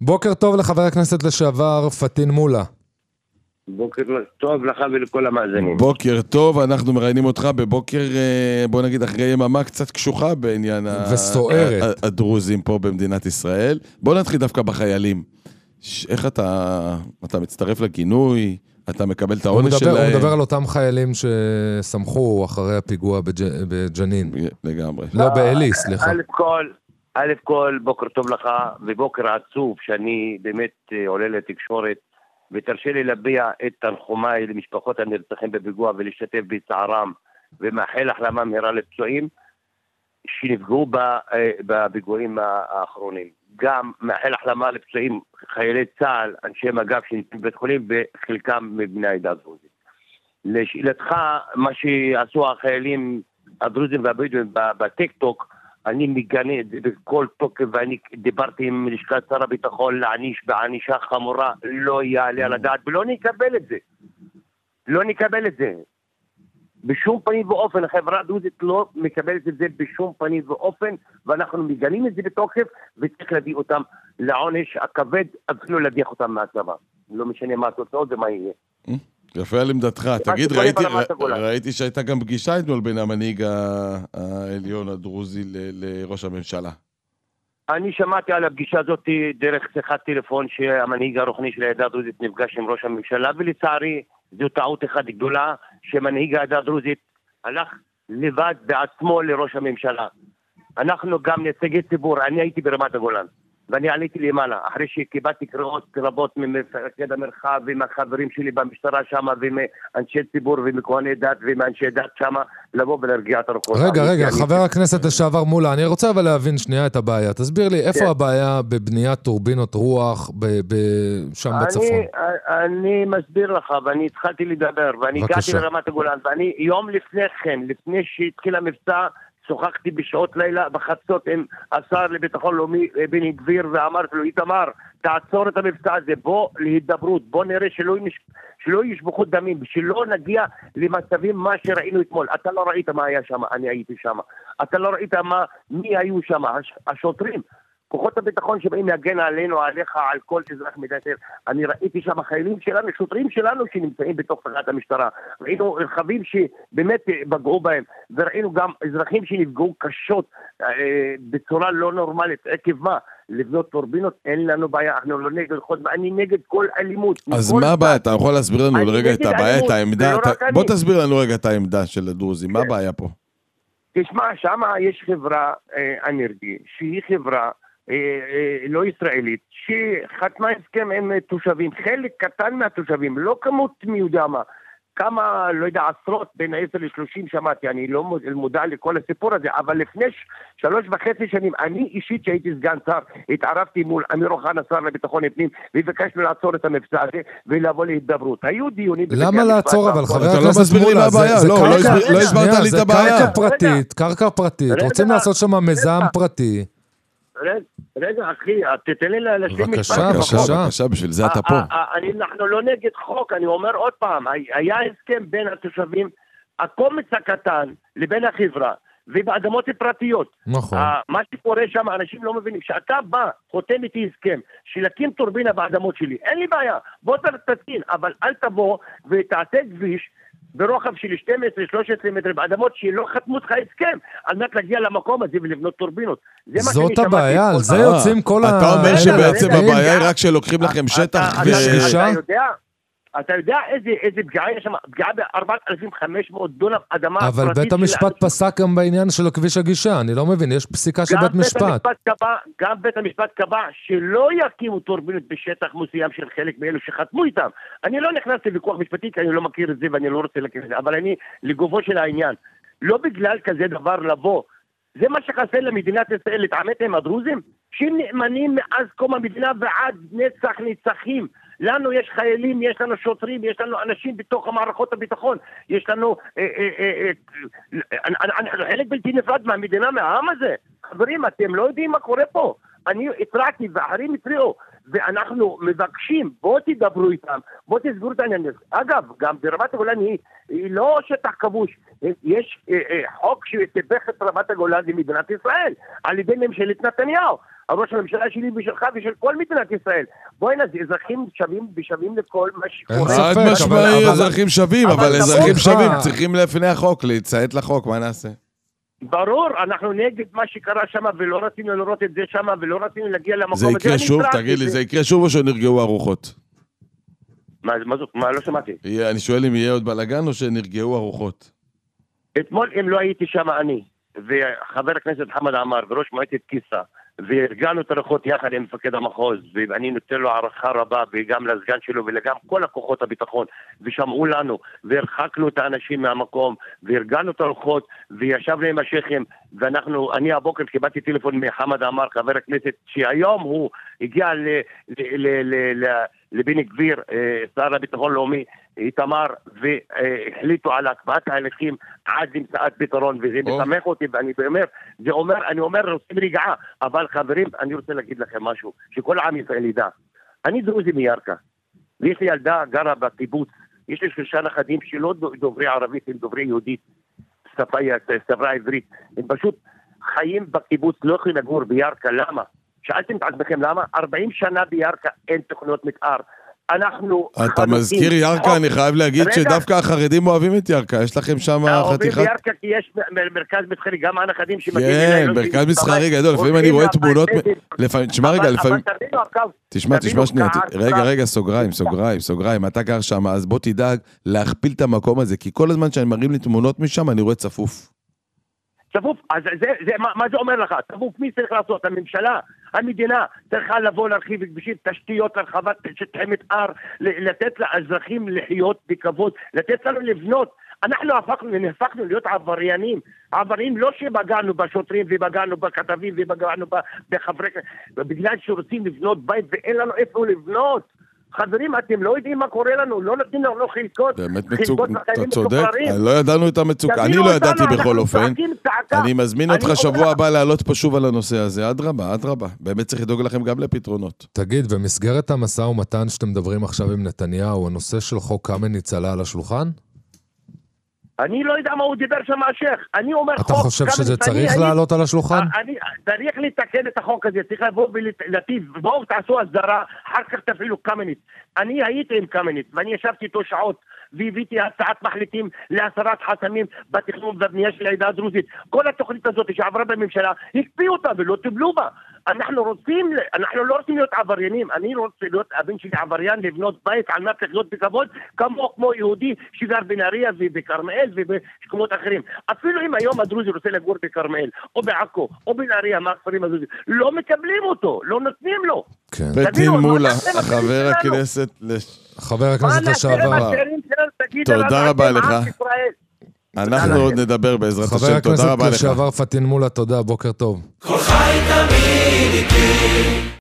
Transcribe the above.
בוקר טוב לחבר הכנסת לשעבר פטין מולה. בוקר טוב לך ולכל המאזינים. בוקר טוב, אנחנו מראיינים אותך בבוקר, בוא נגיד אחרי יממה קצת קשוחה בעניין וסוערת. הדרוזים פה במדינת ישראל. בוא נתחיל דווקא בחיילים. איך אתה מצטרף לגינוי? אתה מקבל את העונש שלהם? הוא מדבר על אותם חיילים שסמכו אחרי הפיגוע בג'נין. לגמרי. לא, באלי, סליחה. א' כל, בוקר טוב לך, ובוקר עצוב שאני באמת עולה לתקשורת, ותרשה לי להביע את תנחומיי למשפחות הנרצחים בפיגוע ולהשתתף בצערם, ומאחל החלמה מהירה לפצועים שנפגעו בפיגועים האחרונים. גם מאחל החלמה לפצועים חיילי צה"ל, אנשי מג"ב שנמצאים בבית חולים, וחלקם מבני העדה הדרוזית. לשאלתך, מה שעשו החיילים הדרוזים והבדואים בטיק טוק, אני מגנה את זה בכל תוקף, ואני דיברתי עם לשכת שר הביטחון להעניש בענישה חמורה, לא יעלה על הדעת, ולא נקבל את זה. לא נקבל את זה. בשום פנים ואופן, החברה הדרוזית לא מקבלת את זה בשום פנים ואופן, ואנחנו מגנים את זה בתוקף, וצריך להביא אותם לעונש הכבד, אפילו להדיח אותם מהצבא. לא משנה מה התוצאות ומה יהיה. יפה על עמדתך. תגיד, ראיתי שהייתה גם פגישה אתמול בין המנהיג העליון הדרוזי לראש הממשלה. אני שמעתי על הפגישה הזאת דרך שיחת טלפון שהמנהיג הרוחני של העדה הדרוזית נפגש עם ראש הממשלה, ולצערי זו טעות אחת גדולה שמנהיג העדה הדרוזית הלך לבד בעצמו לראש הממשלה. אנחנו גם נציגי ציבור, אני הייתי ברמת הגולן ואני עליתי למעלה אחרי שקיבלתי קריאות רבות ממפקד המרחב ומהחברים שלי במשטרה שם ומאנשי ציבור ומכהני דת ומאנשי דת שם לבוא ולהרגיע את הרוחות. רגע, חבר הכנסת לשעבר מולה, אני רוצה אבל להבין שנייה את הבעיה. תסביר לי, איפה הבעיה בבניית טורבינות רוח שם בצפון? אני מסביר לך, ואני התחלתי לדבר ואני הגעתי לרמת הגולן, ואני יום לפני כן, לפני שהתחיל המבצע, שוחחתי בשעות לילה בחצות עם השר לביטחון לאומי בני גביר, ואמרתי לו, איתמר, תעצור את המבצע הזה, בוא להידברות, בוא נראה שלא ישפכו דמים, שלא נגיע למצבים מה שראינו אתמול. אתה לא ראית מה היה שם, אני הייתי שם. אתה לא ראית מי היו שם, השוטרים, כוחות הביטחון שבאים להגן עלינו, עליך, על כל אזרח מדינת ישראל. אני ראיתי שם חיילים שלנו, שוטרים שלנו שנמצאים בתוך תחנת המשטרה. ראינו רכבים שבאמת פגעו בהם, וראינו גם אזרחים שנפגעו קשות בצורה לא נורמלית. עקב מה? לבנות טורבינות, אין לנו בעיה, אנחנו לא נגד חוד, אני נגד כל אלימות. אז מה הבעיה? אתה יכול להסביר לנו רגע את הבעיה, את העמדה? בוא תסביר לנו רגע את העמדה של הדרוזים, מה הבעיה פה? תשמע, שם יש חברה אנרגי, שהיא חברה לא ישראלית, שחתמה הסכם עם תושבים, חלק קטן מהתושבים, לא כמות מי יודע מה, כמה, לא יודע, עשרות, בין 10 ל-30 שמעתי, אני לא מודע לכל הסיפור הזה, אבל לפני 3.5 שנים, אני אישית שהייתי סגן שר, התערבתי מול אמיר אוחנה, שר לביטחון הפנים, וביקשנו לעצור את המבצע הזה, ולבוא להידברות. היו דיונים... למה לעצור אבל, חבר הכנסת מולה? אתה לא מסביר לי מה הבעיה, לא הסברת לי את הבעיה. זה קרקע פרטית, רוצים לעשות שם מיזם פרטי. רגע, אחי, תתן לי להשלים משפט. בבקשה, בשביל זה אתה פה. אנחנו לא נגד חוק, אני אומר עוד פעם, היה הסכם בין התושבים, הקומץ הקטן לבין החברה, ובאדמות פרטיות. נכון. מה שקורה שם, אנשים לא מבינים, כשאתה בא, חותם איתי הסכם, שלקים טורבינה באדמות שלי, אין לי בעיה, בוא תתקין, אבל אל תבוא ותעשה כביש, ברוחב של 12-13 מטר באדמות שלא חתמו לך הסכם על מנת להגיע למקום הזה ולבנות טורבינות. זאת הבעיה, על זה יוצאים כל אתה אומר שבעצם הבעיה היא רק שלוקחים לכם שטח ושגישה? אתה יודע איזה פגיעה יש שם? פגיעה ב-4,500 דונם אדמה פרטית. אבל בית המשפט פסק גם בעניין של כביש הגישה, אני לא מבין, יש פסיקה של בית משפט. גם בית המשפט קבע שלא יקימו טורבינות בשטח מסוים של חלק מאלו שחתמו איתם. אני לא נכנסתי לוויכוח משפטי, כי אני לא מכיר את זה ואני לא רוצה להכיר את זה, אבל אני לגופו של העניין. לא בגלל כזה דבר לבוא. זה מה שחסר למדינת ישראל, להתעמת עם הדרוזים, שנאמנים מאז קום המדינה ועד נצח נצחים. לנו יש חיילים, יש לנו שוטרים, יש לנו אנשים בתוך המערכות הביטחון, יש לנו חלק בלתי נפרד מהמדינה, מהעם הזה. חברים, אתם לא יודעים מה קורה פה. אני התרעתי ואחרים התריעו, ואנחנו מבקשים, בואו תדברו איתם, בואו תסגרו את העניין. אגב, גם ברמת הגולן היא לא שטח כבוש, יש חוק שתפך את רמת הגולן למדינת ישראל, על ידי ממשלת נתניהו, ראש הממשלה שלי ושלך ושל כל מדינת ישראל. בואי נז, אזרחים שווים לכל מה שקורה. חד משמעי, אזרחים שווים, אבל אזרחים שווים צריכים לפני החוק, להציית לחוק, מה נעשה? ברור, אנחנו נגד מה שקרה שם, ולא רצינו לראות את זה שם, ולא רצינו להגיע למקום. זה יקרה שוב? תגיד לי, זה יקרה שוב או שנרגעו הרוחות? מה זאת? מה? לא שמעתי. אני שואל אם יהיה עוד בלגן או שנרגעו הרוחות. אתמול אם לא הייתי שם אני, וחבר הכנסת חמד עמר, וראש מועצת כיסא, והרגענו את הרוחות יחד עם מפקד המחוז, ואני נותן לו הערכה רבה, וגם לסגן שלו, וגם כל הכוחות הביטחון, ושמעו לנו, והרחקנו את האנשים מהמקום, והרגענו את הרוחות, וישבנו עם השייכים, אני הבוקר קיבלתי טלפון מחמד עמר, חבר הכנסת, שהיום הוא הגיע לביני גביר, שר הביטחון לאומי, איתמר, והחליטו על הקפאת ההליכים עד למציאת פתרון, וזה משמח אותי, אני אומר, רוצים רגעה, אבל חברים, אני רוצה להגיד לכם משהו, שכל העם ישראל ידע. אני דרוזי מירכא, ויש לי ילדה גרה בקיבוץ, יש לי 3 נכדים שלא דוברי ערבית, הם דוברי יהודית, שפה עברית, הם פשוט חיים בקיבוץ, לא יכולים לגור בירכא, למה? שאלתם את עצמכם למה? 40 שנה בירכא אין תוכניות מתאר. אתה מזכיר ירכא, אני חייב להגיד שדווקא החרדים אוהבים את ירכא, יש לכם שם חתיכת... אוהבים בירכא כי יש מרכז מסחרי, גם הנכדים שמגיעים... כן, מרכז מסחרי גדול, לפעמים אני רואה תמונות... תשמע רגע, לפעמים... תשמע שנייה, רגע, סוגריים, אתה גר שם, אז בוא תדאג להכפיל את המקום הזה, כי כל הזמן שאני מראים לי תמונות משם, אני רואה צפוף. צפוף, אז מה זה אומר לך? צפוף, מי צריך לעשות? הממשלה, המדינה צריכה לבוא להרחיב כבישים, תשתיות, הרחבת שטחי מתאר, לתת לאזרחים לחיות בכבוד, לתת לנו לבנות. אנחנו נהפכנו להיות עבריינים לא שבגענו בשוטרים ובגענו בכתבים ובגענו בחברי, בגלל שרוצים לבנות בית ואין לנו איפה לבנות. חברים, אתם לא יודעים מה קורה לנו, לא נותנים לנו חלקות. באמת אתה צודק, לא ידענו את המצוקה, אני לא ידעתי בכל אופן. אני מזמין אותך שבוע הבא לעלות פה שוב על הנושא הזה, אדרבה. באמת צריך לדאוג לכם גם לפתרונות. תגיד, במסגרת המשא ומתן שאתם מדברים עכשיו עם נתניהו, הנושא של חוק קמיניץ עלה על השולחן? אני לא יודע מה הוא דיבר שם השייך. אני אומר חוק... אתה חושב שזה צריך לעלות על השולחן? צריך לתקן את החוק הזה, צריך לבוא ולטיב, בואו תעשו הסדרה, אחר כך תפעילו קמיניץ. אני הייתי עם קמיניץ, ואני ישבתי איתו שעות, והבאתי הצעת מחליטים להסרת חסמים בתכנון ובבנייה של העדה הדרוזית. כל התוכנית הזאת שעברה בממשלה, הקפיאו אותה ולא טיפלו בה. אנחנו לא רוצים להיות עבריינים, אני רוצה להיות הבן שלי עבריין, לבנות בית על מנת לחיות בכבוד, כמו יהודי שגר בנהריה ובכרמל ובשכונות אחרים. אפילו אם היום הדרוזי רוצה לגור בכרמל, או בעכו, או בנהריה, מהכפרים הדרוזים, לא מקבלים אותו, לא נותנים לו. פטין מולה, חבר הכנסת לשעבר. תודה רבה לך. אנחנו עוד נדבר בעזרת השם, תודה רבה לך. חבר הכנסת לשעבר פטין מולה, תודה, בוקר טוב. כל חי תמיד איתי